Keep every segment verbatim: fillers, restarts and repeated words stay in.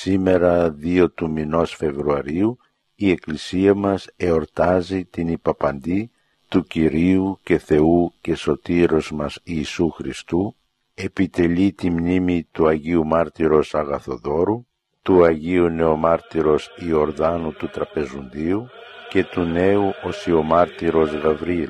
Σήμερα δύο του μηνός Φεβρουαρίου η Εκκλησία μας εορτάζει την υπαπαντή του Κυρίου και Θεού και Σωτήρος μας Ιησού Χριστού, επιτελεί τη μνήμη του Αγίου Μάρτυρος Αγαθοδόρου, του Αγίου Νεομάρτυρος Ιορδάνου του Τραπεζουντίου και του νέου Οσιομάρτυρος Γαβρίλ.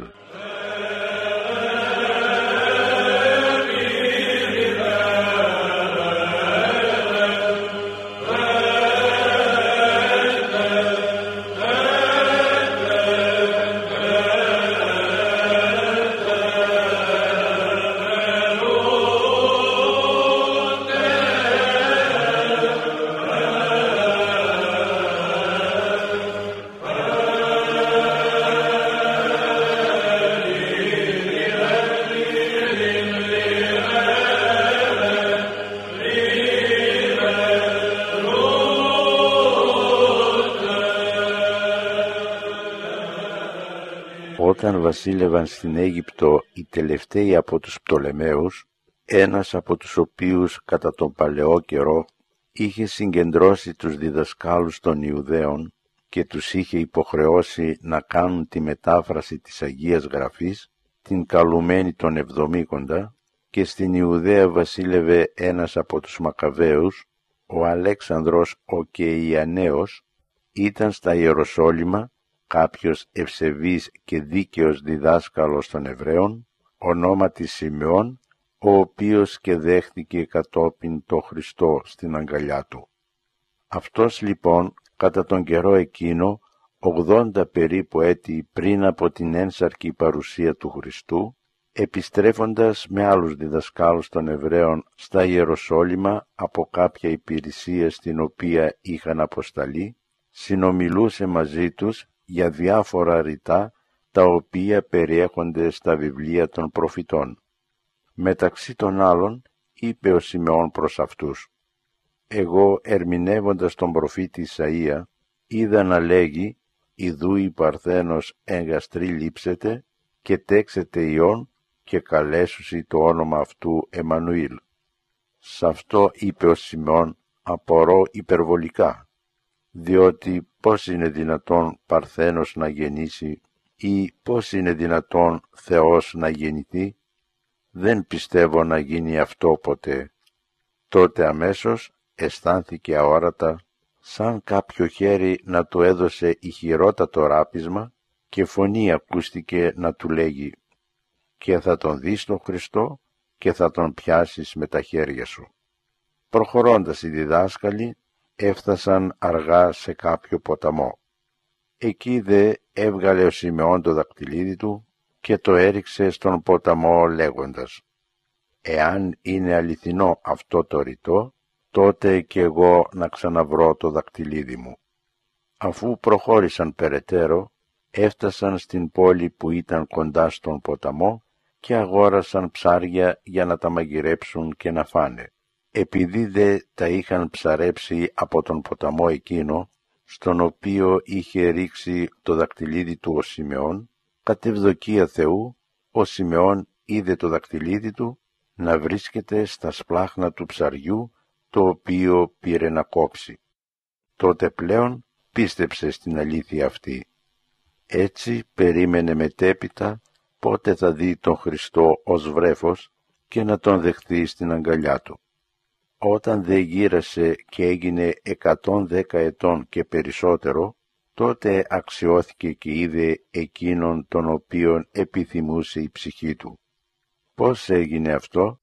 Όταν βασίλευαν στην Αίγυπτο οι τελευταίοι από τους Πτολεμαίους, ένας από τους οποίους κατά τον παλαιό καιρό είχε συγκεντρώσει τους διδασκάλους των Ιουδαίων και τους είχε υποχρεώσει να κάνουν τη μετάφραση της Αγίας Γραφής, την καλουμένη των Εβδομήκοντα, και στην Ιουδαία βασίλευε ένας από τους Μακαβαίους, ο Αλέξανδρος ο Κεϊαναίος, ήταν στα Ιεροσόλυμα κάποιος ευσεβής και δίκαιος διδάσκαλος των Εβραίων, ονόματι Σιμεών, ο οποίος και δέχθηκε κατόπιν το Χριστό στην αγκαλιά του. Αυτός λοιπόν κατά τον καιρό εκείνο, ογδόντα περίπου έτη πριν από την ένσαρκη παρουσία του Χριστού, επιστρέφοντας με άλλους διδασκάλους των Εβραίων στα Ιεροσόλυμα από κάποια υπηρεσία στην οποία είχαν αποσταλεί, συνομιλούσε μαζί τους για διάφορα ρητά τα οποία περιέχονται στα βιβλία των προφητών. Μεταξύ των άλλων είπε ο Σιμεών προς αυτούς: «Εγώ ερμηνεύοντας τον προφήτη Ισαΐα είδα να λέγει, ιδού η Παρθένος εν γαστρή λείψεται και τέξεται ιών και καλέσουσι το όνομα αυτού Εμμανουήλ». Σ' αυτό είπε ο Σιμεών: «Απορώ υπερβολικά, διότι πώς είναι δυνατόν Παρθένος να γεννήσει ή πώς είναι δυνατόν Θεός να γεννηθεί? Δεν πιστεύω να γίνει αυτό ποτέ». Τότε αμέσως αισθάνθηκε αόρατα σαν κάποιο χέρι να του έδωσε ηχηρότατο ράπισμα και φωνή ακούστηκε να του λέγει: «Και θα τον δεις τον Χριστό και θα τον πιάσεις με τα χέρια σου». Προχωρώντας οι διδάσκαλοι έφτασαν αργά σε κάποιο ποταμό. Εκεί δε έβγαλε ο Σιμεών το δακτυλίδι του και το έριξε στον ποταμό λέγοντας: «Εάν είναι αληθινό αυτό το ρητό, τότε και εγώ να ξαναβρω το δακτυλίδι μου». Αφού προχώρησαν περαιτέρω, έφτασαν στην πόλη που ήταν κοντά στον ποταμό και αγόρασαν ψάρια για να τα μαγειρέψουν και να φάνε. Επειδή δε τα είχαν ψαρέψει από τον ποταμό εκείνο, στον οποίο είχε ρίξει το δακτυλίδι του ο Σιμεών, κατ' ευδοκία Θεού, ο Σιμεών είδε το δακτυλίδι του να βρίσκεται στα σπλάχνα του ψαριού, το οποίο πήρε να κόψει. Τότε πλέον πίστεψε στην αλήθεια αυτή. Έτσι περίμενε μετέπειτα πότε θα δει τον Χριστό ως βρέφος και να τον δεχθεί στην αγκαλιά του. Όταν δε γύρασε και έγινε εκατόν δέκα ετών και περισσότερο, τότε αξιώθηκε και είδε εκείνον τον οποίον επιθυμούσε η ψυχή του. Πώς έγινε αυτό?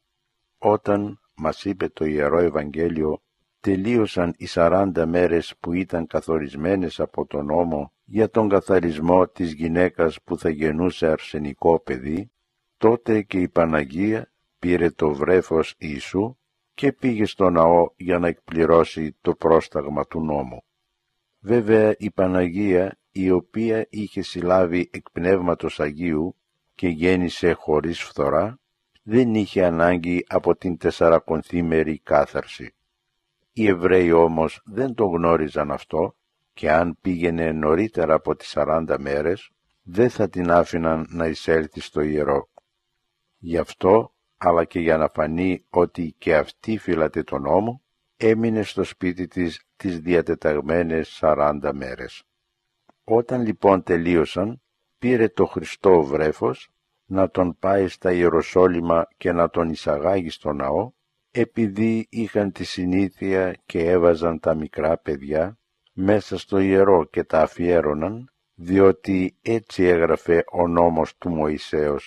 Όταν, μας είπε το Ιερό Ευαγγέλιο, τελείωσαν οι σαράντα μέρες που ήταν καθορισμένες από τον νόμο για τον καθαρισμό της γυναίκας που θα γεννούσε αρσενικό παιδί, τότε και η Παναγία πήρε το βρέφος Ιησού και πήγε στο ναό για να εκπληρώσει το πρόσταγμα του νόμου. Βέβαια η Παναγία, η οποία είχε συλλάβει εκ Πνεύματος Αγίου και γέννησε χωρίς φθορά, δεν είχε ανάγκη από την τεσσαρακονθήμερη κάθαρση. Οι Εβραίοι όμως δεν το γνώριζαν αυτό και αν πήγαινε νωρίτερα από τις σαράντα μέρες, δεν θα την άφηναν να εισέλθει στο ιερό. Γι' αυτό, αλλά και για να φανεί ότι και αυτή φύλατε τον νόμο, έμεινε στο σπίτι της τις διατεταγμένες σαράντα μέρες. Όταν λοιπόν τελείωσαν, πήρε το Χριστό βρέφος να τον πάει στα Ιεροσόλυμα και να τον εισαγάγει στο ναό, επειδή είχαν τη συνήθεια και έβαζαν τα μικρά παιδιά μέσα στο ιερό και τα αφιέρωναν, διότι έτσι έγραφε ο νόμος του Μωυσέως,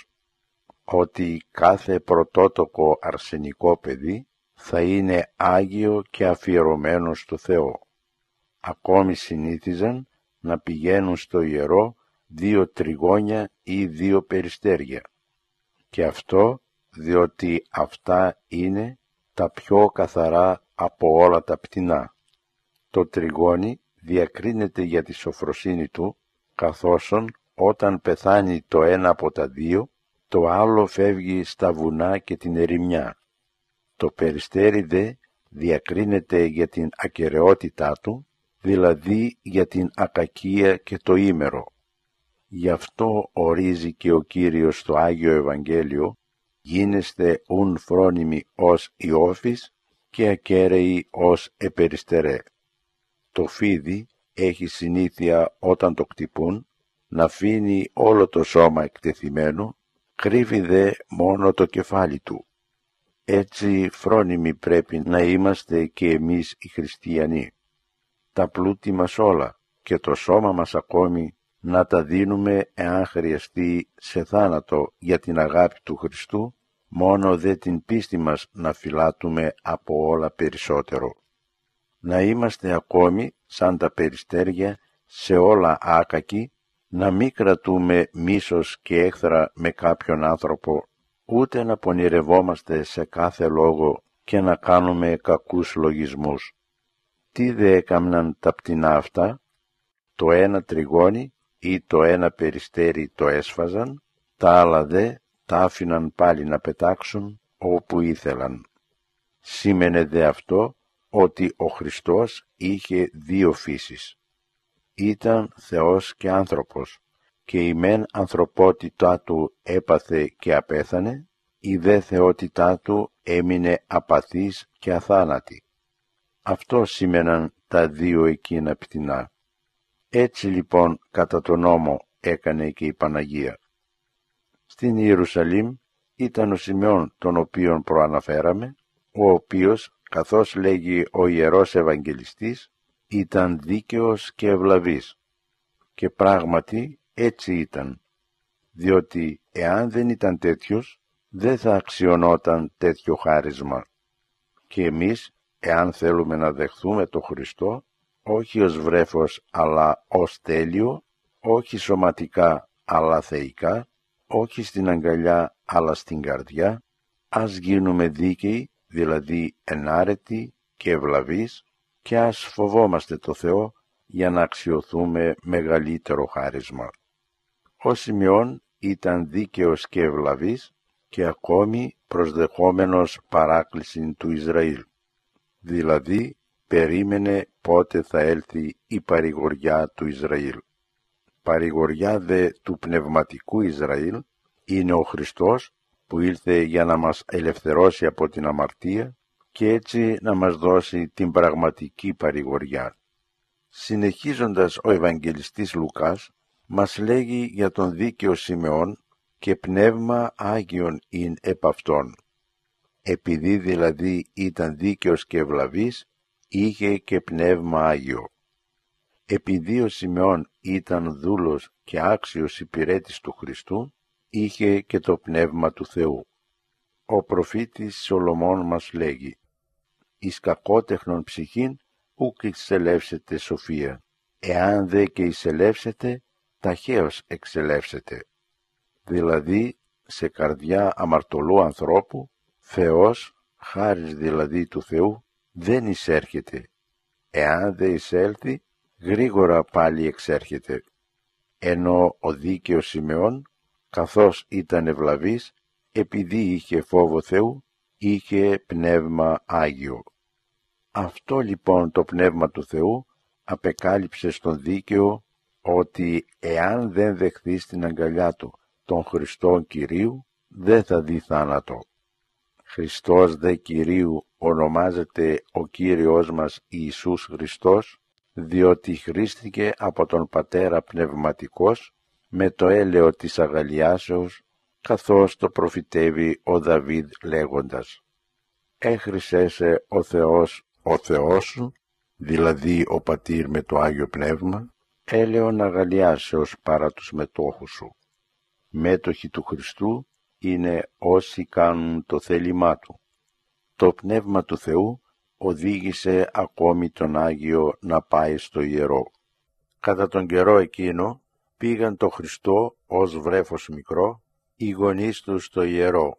ότι κάθε πρωτότοκο αρσενικό παιδί θα είναι άγιο και αφιερωμένο στο Θεό. Ακόμη συνήθιζαν να πηγαίνουν στο ιερό δύο τριγώνια ή δύο περιστέρια. Και αυτό διότι αυτά είναι τα πιο καθαρά από όλα τα πτηνά. Το τριγώνι διακρίνεται για τη σοφροσύνη του, καθόσον όταν πεθάνει το ένα από τα δύο, το άλλο φεύγει στα βουνά και την ερημιά. Το περιστέρι δε διακρίνεται για την ακεραιότητά του, δηλαδή για την ακακία και το ήμερο. Γι' αυτό ορίζει και ο Κύριος στο Άγιο Ευαγγέλιο, γίνεστε ουν φρόνιμοι ως Ιώφης και ακέραιοι ως επεριστερέ. Το φίδι έχει συνήθεια όταν το κτυπούν να αφήνει όλο το σώμα εκτεθειμένο, κρύβει δε μόνο το κεφάλι του. Έτσι φρόνιμοι πρέπει να είμαστε και εμείς οι χριστιανοί. Τα πλούτη μας όλα και το σώμα μας ακόμη να τα δίνουμε εάν χρειαστεί σε θάνατο για την αγάπη του Χριστού, μόνο δε την πίστη μας να φυλάτουμε από όλα περισσότερο. Να είμαστε ακόμη σαν τα περιστέρια σε όλα άκακοι, να μην κρατούμε μίσος και έχθρα με κάποιον άνθρωπο, ούτε να πονηρευόμαστε σε κάθε λόγο και να κάνουμε κακούς λογισμούς. Τι δε έκαμναν τα πτηνά αυτά? Το ένα τριγώνι ή το ένα περιστέρι το έσφαζαν, τα άλλα δε τα άφηναν πάλι να πετάξουν όπου ήθελαν. Σήμαινε δε αυτό ότι ο Χριστός είχε δύο φύσεις. Ήταν Θεός και άνθρωπος, και η μεν ανθρωπότητά του έπαθε και απέθανε, η δε θεότητά του έμεινε απαθής και αθάνατη. Αυτό σήμαιναν τα δύο εκείνα πτηνά. Έτσι λοιπόν κατά τον νόμο έκανε και η Παναγία. Στην Ιερουσαλήμ ήταν ο Σιμεών τον οποίον προαναφέραμε, ο οποίος, καθώς λέγει ο Ιερός Ευαγγελιστής, ήταν δίκαιος και ευλαβής. Και πράγματι έτσι ήταν, διότι εάν δεν ήταν τέτοιος, δεν θα αξιωνόταν τέτοιο χάρισμα. Και εμείς, εάν θέλουμε να δεχθούμε το Χριστό, όχι ως βρέφος αλλά ως τέλειο, όχι σωματικά αλλά θεϊκά, όχι στην αγκαλιά αλλά στην καρδιά, ας γίνουμε δίκαιοι, δηλαδή ενάρετοι και ευλαβείς, και ας φοβόμαστε το Θεό για να αξιωθούμε μεγαλύτερο χάρισμα. Ο Σιμεών ήταν δίκαιος και ευλαβής και ακόμη προσδεχόμενος παράκληση του Ισραήλ. Δηλαδή περίμενε πότε θα έλθει η παρηγοριά του Ισραήλ. Παρηγοριά δε του πνευματικού Ισραήλ είναι ο Χριστός που ήλθε για να μας ελευθερώσει από την αμαρτία και έτσι να μας δώσει την πραγματική παρηγοριά. Συνεχίζοντας ο Ευαγγελιστής Λουκάς μας λέγει για τον δίκαιο Σιμεών και πνεύμα Άγιον ειν επ' αυτόν. Επειδή δηλαδή ήταν δίκαιος και ευλαβής, είχε και πνεύμα Άγιο. Επειδή ο Σιμεών ήταν δούλος και άξιος υπηρέτης του Χριστού, είχε και το πνεύμα του Θεού. Ο προφήτης Σολομών μας λέγει «Εις κακότεχνον ψυχήν ουκ εξελεύσετε σοφία, εάν δε και εισελεύσετε, ταχαίως εξελεύσετε». Δηλαδή, σε καρδιά αμαρτωλού ανθρώπου, Θεός, χάρις δηλαδή του Θεού, δεν εισέρχεται. Εάν δε εισέλθει, γρήγορα πάλι εξέρχεται. Ενώ ο δίκαιος Σιμεών, καθώς ήταν ευλαβής, επειδή είχε φόβο Θεού, είχε πνεύμα Άγιο. Αυτό λοιπόν το πνεύμα του Θεού απεκάλυψε στον δίκαιο ότι εάν δεν δεχθεί στην αγκαλιά του τον Χριστόν Κυρίου, δεν θα δει θάνατο. Χριστός δε Κυρίου ονομάζεται ο Κύριος μας Ιησούς Χριστός, διότι χρήστηκε από τον Πατέρα πνευματικός με το έλεο της αγαλιάσεως, καθώς το προφητεύει ο Δαβίδ λέγοντας «Έχρισέσε ο Θεός, ο Θεός σου, δηλαδή ο Πατήρ με το Άγιο Πνεύμα, έλεον αγαλιάσεως παρά τους μετόχους σου». Μέτοχοι του Χριστού είναι όσοι κάνουν το θέλημά Του. Το Πνεύμα του Θεού οδήγησε ακόμη τον Άγιο να πάει στο ιερό. Κατά τον καιρό εκείνο πήγαν το Χριστό ως βρέφος μικρό οι γονείς του στο ιερό.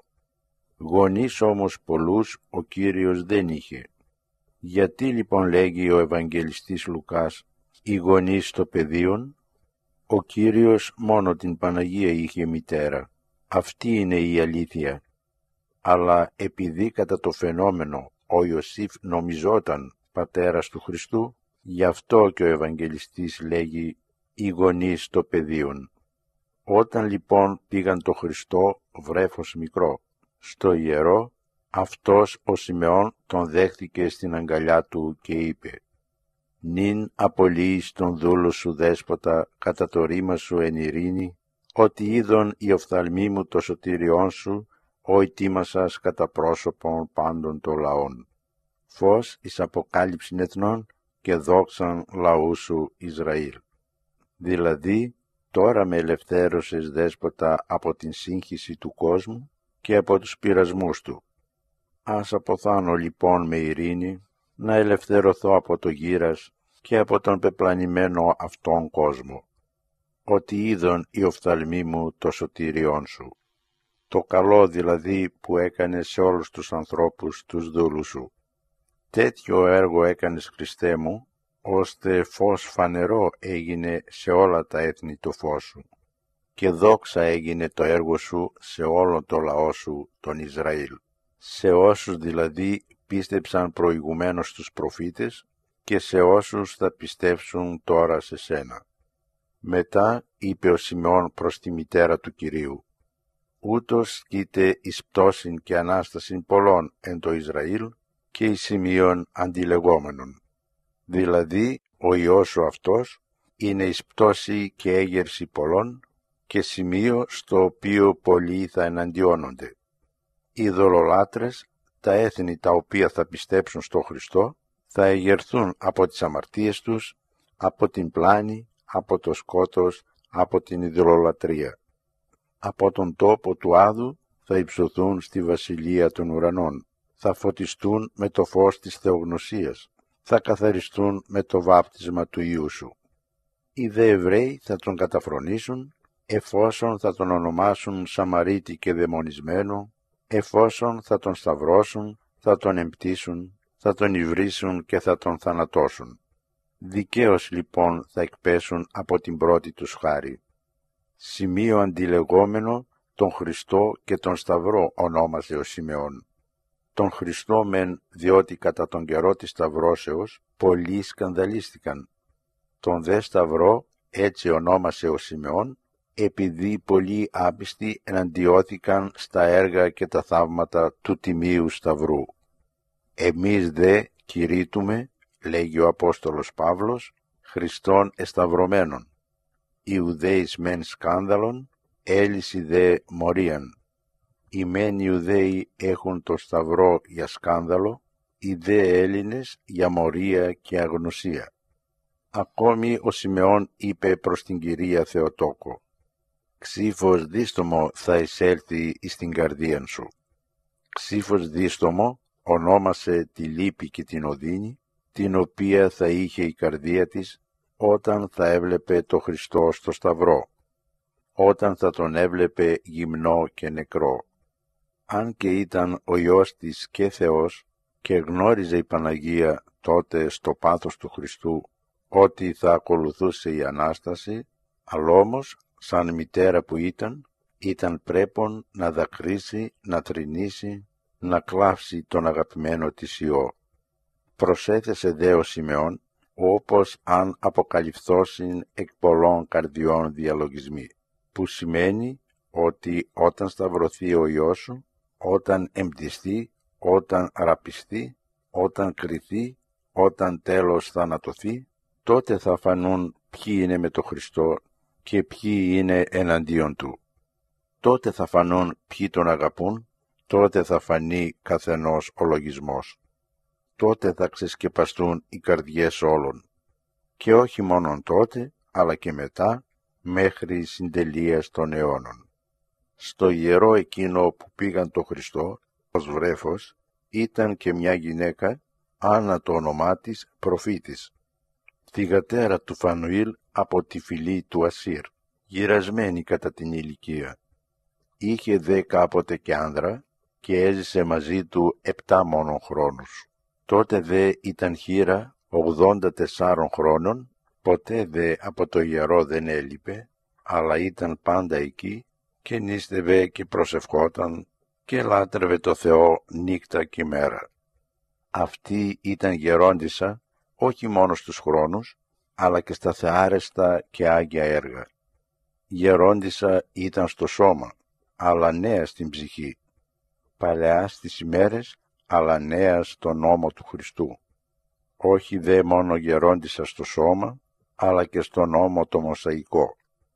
Γονείς όμως πολλούς ο Κύριος δεν είχε. Γιατί λοιπόν λέγει ο Ευαγγελιστής Λουκάς οι γονείς στο πεδίον? Ο Κύριος μόνο την Παναγία είχε μητέρα. Αυτή είναι η αλήθεια. Αλλά επειδή κατά το φαινόμενο ο Ιωσήφ νομιζόταν πατέρας του Χριστού, γι' αυτό και ο Ευαγγελιστής λέγει οι γονείς στο πεδίον. Όταν λοιπόν πήγαν το Χριστό βρέφος μικρό στο ιερό, αυτός ο Σιμεών τον δέχτηκε στην αγκαλιά του και είπε «Νυν απολύεις τον δούλο σου δέσποτα κατά το ρήμα σου εν ειρήνη, ότι είδον η οφθαλμή μου το σωτήριόν σου, ο ετοίμασας κατά πρόσωπον πάντων των λαών. Φως εις αποκάλυψην εθνών και δόξαν λαού σου Ισραήλ». Δηλαδή, τώρα με ελευθέρωσες δέσποτα από την σύγχυση του κόσμου και από τους πειρασμούς του. Ας αποθάνω λοιπόν με ειρήνη, να ελευθερωθώ από το γύρας και από τον πεπλανημένο αυτόν κόσμο, ότι είδον η οφθαλμή μου το σωτήριόν σου. Το καλό δηλαδή που έκανες σε όλους τους ανθρώπους τους δούλους σου. Τέτοιο έργο έκανες, Χριστέ μου, ώστε φως φανερό έγινε σε όλα τα έθνη το φως σου. Και δόξα έγινε το έργο σου σε όλο το λαό σου, τον Ισραήλ. Σε όσους δηλαδή πίστεψαν προηγουμένως τους προφήτες και σε όσους θα πιστεύσουν τώρα σε σένα. Μετά είπε ο Σιμεών προς τη μητέρα του Κυρίου «Ούτως σκείται εις πτώσιν και ανάστασιν πολλών εν το Ισραήλ και εις σημείων αντιλεγόμενων». Δηλαδή ο Υιός σου αυτός είναι εις πτώση και έγερση πολλών και σημείο στο οποίο πολλοί θα εναντιώνονται. Οι ειδωλολάτρες, τα έθνη τα οποία θα πιστέψουν στο Χριστό, θα εγερθούν από τις αμαρτίες τους, από την πλάνη, από το σκότος, από την ειδωλολατρία. Από τον τόπο του Άδου θα υψωθούν στη βασιλεία των ουρανών, θα φωτιστούν με το φως της θεογνωσίας, θα καθαριστούν με το βάπτισμα του Υιού σου. Οι δε Εβραίοι θα τον καταφρονήσουν, εφόσον θα τον ονομάσουν Σαμαρίτη και δαιμονισμένο, εφόσον θα τον σταυρώσουν, θα τον εμπτήσουν, θα τον υβρίσουν και θα τον θανατώσουν. Δικαίως λοιπόν θα εκπέσουν από την πρώτη τους χάρη. Σημείο αντιλεγόμενο, τον Χριστό και τον Σταυρό ονόμασε ο Σιμεών. Τον Χριστό μεν, διότι κατά τον καιρό της Σταυρώσεως πολλοί σκανδαλίστηκαν. Τον δε Σταυρό έτσι ονόμασε ο Σιμεών, επειδή πολλοί άπιστοι εναντιώθηκαν στα έργα και τα θαύματα του Τιμίου Σταυρού. Εμείς δε κηρύττουμε, λέγει ο Απόστολος Παύλος, Χριστόν εσταυρωμένον. Ιουδαίης μεν σκάνδαλον, έλυση δε μορίαν. Οι μεν Ιουδαίοι έχουν το Σταυρό για σκάνδαλο, οι δε Έλληνες για μορία και αγνωσία. Ακόμη ο Σιμεών είπε προς την Κυρία Θεοτόκο, «Ξύφος δίστομο θα εισέλθει εις την καρδίαν σου». Ξύφος δίστομο ονόμασε τη λύπη και την οδύνη, την οποία θα είχε η καρδία της όταν θα έβλεπε το Χριστό στο Σταυρό, όταν θα τον έβλεπε γυμνό και νεκρό. Αν και ήταν ο Υιός της και Θεός και γνώριζε η Παναγία τότε στο πάθος του Χριστού ότι θα ακολουθούσε η Ανάσταση, αλλά όμως σαν μητέρα που ήταν, ήταν πρέπον να δακρύσει, να θρηνήσει, να κλάψει τον αγαπημένο της Υιό. Προσέθεσε δε ο Σιμεών, όπως αν αποκαλυφθώσιν εκ πολλών καρδιών διαλογισμοί, που σημαίνει ότι όταν σταυρωθεί ο Υιός σου, όταν εμπτιστεί, όταν ραπιστεί, όταν κριθεί, όταν τέλος θανατωθεί, τότε θα φανούν ποιοι είναι με τον Χριστό και ποιοι είναι εναντίον Του. Τότε θα φανούν ποιοι Τον αγαπούν, τότε θα φανεί καθενός ο λογισμός. Τότε θα ξεσκεπαστούν οι καρδιές όλων. Και όχι μόνον τότε, αλλά και μετά, μέχρι συντελείας των αιώνων. Στο ιερό εκείνο που πήγαν το Χριστό, ως βρέφος, ήταν και μια γυναίκα, Άννα το όνομά της, προφήτης, θυγατέρα του Φανουήλ από τη φυλή του Ασύρ, γυρασμένη κατά την ηλικία. Είχε δε κάποτε και άνδρα και έζησε μαζί του επτά μόνον χρόνους. Τότε δε ήταν χήρα ογδόντα τεσσάρων χρόνων, ποτέ δε από το ιερό δεν έλειπε, αλλά ήταν πάντα εκεί και νίστευε και προσευχόταν και λάτρευε το Θεό νύχτα και μέρα. Αυτή ήταν γερόντισσα όχι μόνο στους χρόνους, αλλά και στα θεάρεστα και άγια έργα. Γερόντισσα ήταν στο σώμα, αλλά νέα στην ψυχή. Παλαιά στις ημέρες, αλλά νέα στον νόμο του Χριστού. Όχι δε μόνο γερόντισσα στο σώμα, αλλά και στον νόμο το μοσαϊκό.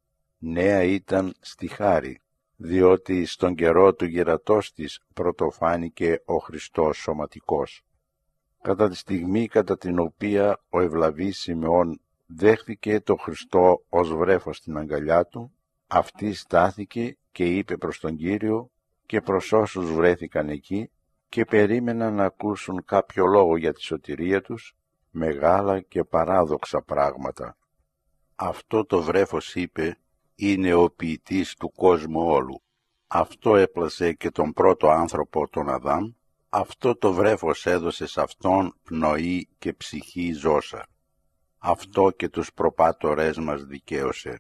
Νέα ήταν στη χάρη, διότι στον καιρό του γερατός της πρωτοφάνηκε ο Χριστός σωματικός. Κατά τη στιγμή κατά την οποία ο ευλαβής Σιμεών δέχθηκε το Χριστό ως βρέφος στην αγκαλιά του, αυτή στάθηκε και είπε προς τον Κύριο και προς όσους βρέθηκαν εκεί και περίμεναν να ακούσουν κάποιο λόγο για τη σωτηρία τους, μεγάλα και παράδοξα πράγματα. Αυτό το βρέφος, είπε, είναι ο ποιητής του κόσμου όλου. Αυτό έπλασε και τον πρώτο άνθρωπο, τον Αδάμ. Αυτό το βρέφος έδωσε σε αυτόν πνοή και ψυχή ζώσα. Αυτό και τους προπάτορές μας δικαίωσε.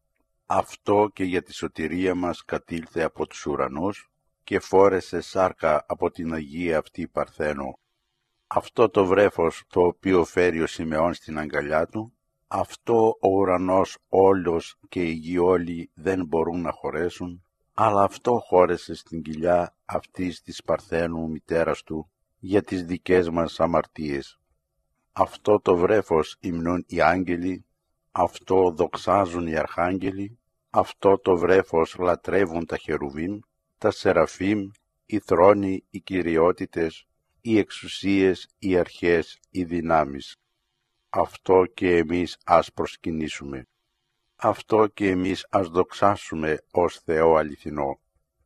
Αυτό και για τη σωτηρία μας κατήλθε από τους ουρανούς και φόρεσε σάρκα από την Αγία αυτή Παρθένο. Αυτό το βρέφος το οποίο φέρει ο Σιμεών στην αγκαλιά του, αυτό ο ουρανός όλος και οι γη όλοι δεν μπορούν να χωρέσουν, αλλά αυτό χώρεσε στην κοιλιά αυτής της Παρθένου μητέρας του για τις δικές μας αμαρτίες. Αυτό το βρέφος υμνούν οι άγγελοι, αυτό δοξάζουν οι αρχάγγελοι, αυτό το βρέφος λατρεύουν τα χερουβίμ, τα σεραφείμ, οι θρόνοι, οι κυριότητες, οι εξουσίες, οι αρχές, οι δυνάμεις. Αυτό και εμείς ας προσκυνήσουμε. Αυτό και εμείς ας δοξάσουμε ως Θεό αληθινό.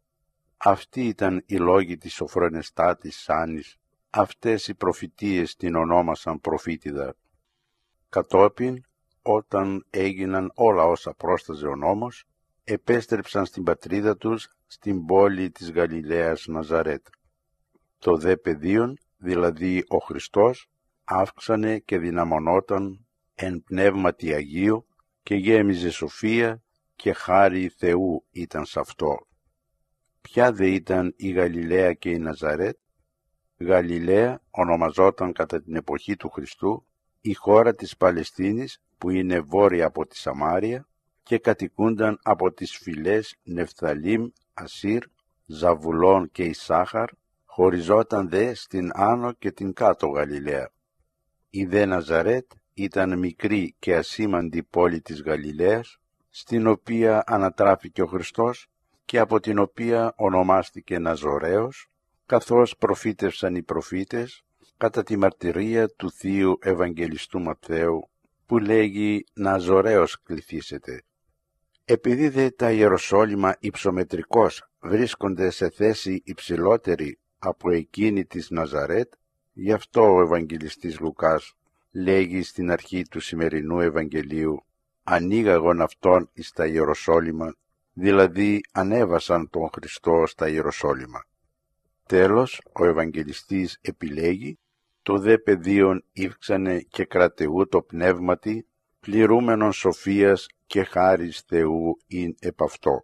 Αυτοί ήταν οι λόγοι της σοφρονεστάτης Σάνης, αυτές οι προφητείες την ονόμασαν προφήτηδα. Κατόπιν, όταν έγιναν όλα όσα πρόσταζε ο νόμος, επέστρεψαν στην πατρίδα τους, στην πόλη της Γαλιλαίας Ναζαρέτ. Το δε παιδίον, δηλαδή ο Χριστός, αύξανε και δυναμωνόταν εν πνεύματι Αγίου και γέμιζε σοφία και χάρη Θεού ήταν σ' αυτό. Ποια δε ήταν η Γαλιλαία και η Ναζαρέτ? Γαλιλαία ονομαζόταν κατά την εποχή του Χριστού η χώρα της Παλαιστίνης που είναι βόρεια από τη Σαμάρια και κατοικούνταν από τις φυλές Νεφθαλήμ, Ασύρ, Ζαβουλών και Ισάχαρ, χωριζόταν δε στην άνω και την κάτω Γαλιλαία. Η δε Ναζαρέτ ήταν μικρή και ασήμαντη πόλη της Γαλιλαίας, στην οποία ανατράφηκε ο Χριστός και από την οποία ονομάστηκε Ναζωραίος, καθώς προφήτευσαν οι προφήτες κατά τη μαρτυρία του Θείου Ευαγγελιστού Ματθαίου, που λέγει «Ναζωραίος κληθήσετε». Επειδή δε τα Ιεροσόλυμα υψομετρικώς βρίσκονται σε θέση υψηλότερη από εκείνη της Ναζαρέτ, γι' αυτό ο Ευαγγελιστής Λουκάς λέγει στην αρχή του σημερινού Ευαγγελίου «Ανοίγαγον αυτόν εις τα Ιεροσόλυμα», δηλαδή ανέβασαν τον Χριστό στα Ιεροσόλυμα. Τέλος, ο Ευαγγελιστής επιλέγει «Το δε παιδίον ύφξανε και κρατεού το πνεύματι, πληρούμενον σοφίας και χάρις Θεού ειν επ' αυτό».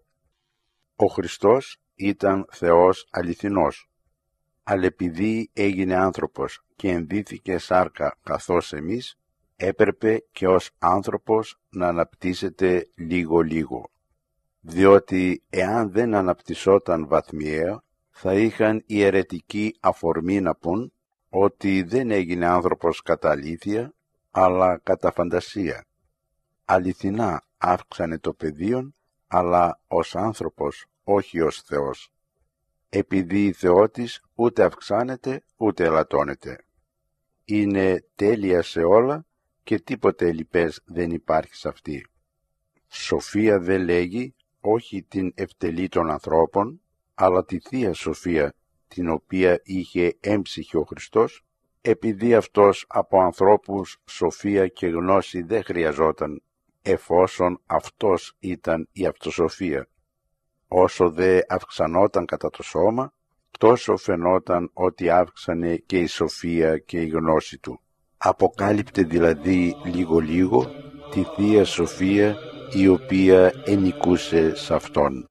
Ο Χριστός ήταν Θεός αληθινός, αλλά επειδή έγινε άνθρωπος και ενδύθηκε σάρκα καθώς εμείς, έπρεπε και ως άνθρωπος να αναπτύσσεται λίγο-λίγο. Διότι εάν δεν αναπτυσσόταν βαθμιαία, θα είχαν οι αιρετικοί αφορμή να πούν ότι δεν έγινε άνθρωπος κατά αλήθεια, αλλά κατά φαντασία. Αληθινά αύξανε το πεδίον, αλλά ως άνθρωπος, όχι ως Θεός. Επειδή η θεότης ούτε αυξάνεται, ούτε ελαττώνεται. Είναι τέλεια σε όλα και τίποτε λοιπές δεν υπάρχει σε αυτή. Σοφία δεν λέγει όχι την ευτελή των ανθρώπων, αλλά τη Θεία Σοφία, την οποία είχε έμψυχε ο Χριστός, επειδή αυτός από ανθρώπους σοφία και γνώση δεν χρειαζόταν, εφόσον αυτός ήταν η αυτοσοφία. Όσο δε αυξανόταν κατά το σώμα, τόσο φαινόταν ότι αύξανε και η σοφία και η γνώση του. Αποκάλυπτε δηλαδή λίγο-λίγο τη Θεία Σοφία, η οποία ενικούσε σε Αυτόν.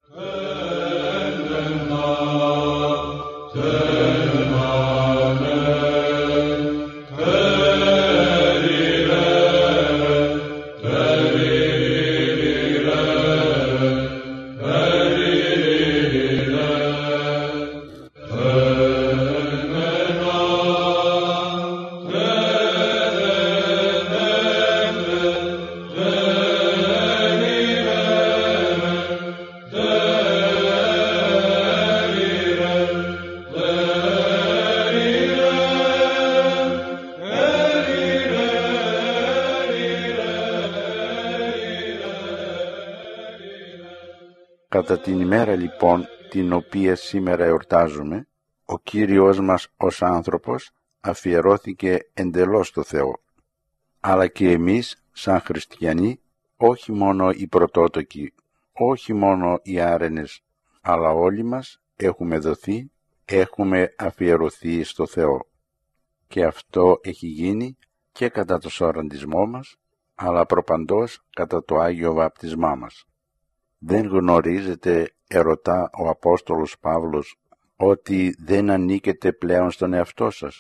Κατά την ημέρα λοιπόν την οποία σήμερα εορτάζουμε, ο Κύριος μας ως άνθρωπος αφιερώθηκε εντελώς στο Θεό. Αλλά και εμείς σαν χριστιανοί, όχι μόνο οι πρωτότοκοι, όχι μόνο οι άρενες, αλλά όλοι μας έχουμε δοθεί, έχουμε αφιερωθεί στο Θεό. Και αυτό έχει γίνει και κατά το σωραντισμό μας, αλλά προπαντός κατά το Άγιο Βαπτισμά μας. Δεν γνωρίζετε, ερωτά ο Απόστολος Παύλος, ότι δεν ανήκετε πλέον στον εαυτό σας.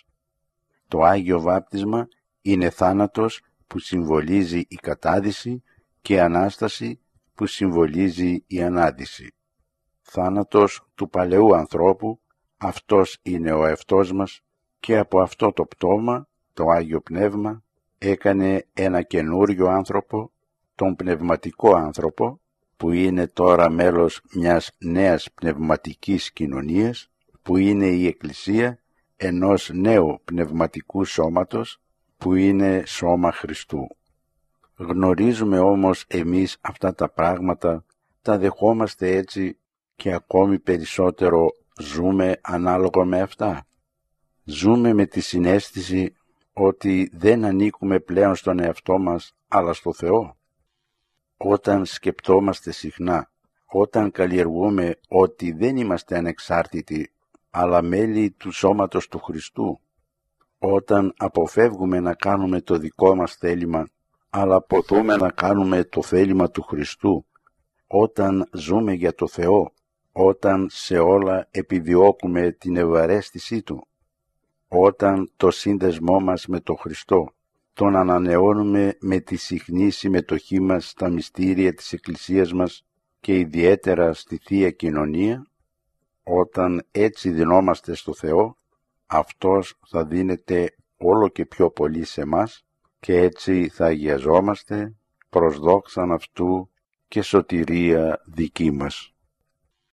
Το Άγιο Βάπτισμα είναι θάνατος που συμβολίζει η κατάδυση και Ανάσταση που συμβολίζει η ανάδυση. Θάνατος του παλαιού ανθρώπου, αυτός είναι ο εαυτός μας και από αυτό το πτώμα, το Άγιο Πνεύμα, έκανε ένα καινούριο άνθρωπο, τον πνευματικό άνθρωπο, που είναι τώρα μέλος μιας νέας πνευματικής κοινωνίας, που είναι η Εκκλησία ενός νέου πνευματικού σώματος, που είναι σώμα Χριστού. Γνωρίζουμε όμως εμείς αυτά τα πράγματα, τα δεχόμαστε έτσι και ακόμη περισσότερο ζούμε ανάλογα με αυτά. Ζούμε με τη συναίσθηση ότι δεν ανήκουμε πλέον στον εαυτό μας, αλλά στο Θεό. Όταν σκεπτόμαστε συχνά, όταν καλλιεργούμε ότι δεν είμαστε ανεξάρτητοι, αλλά μέλη του σώματος του Χριστού, όταν αποφεύγουμε να κάνουμε το δικό μας θέλημα, αλλά ποθούμε να κάνουμε το θέλημα του Χριστού, όταν ζούμε για το Θεό, όταν σε όλα επιδιώκουμε την ευαρέστησή Του, όταν το σύνδεσμό μας με τον Χριστό τον ανανεώνουμε με τη συχνή συμμετοχή μας στα μυστήρια της Εκκλησίας μας και ιδιαίτερα στη Θεία Κοινωνία, όταν έτσι δινόμαστε στο Θεό, Αυτός θα δίνεται όλο και πιο πολύ σε μας και έτσι θα αγιαζόμαστε προς δόξαν Αυτού και σωτηρία δική μας.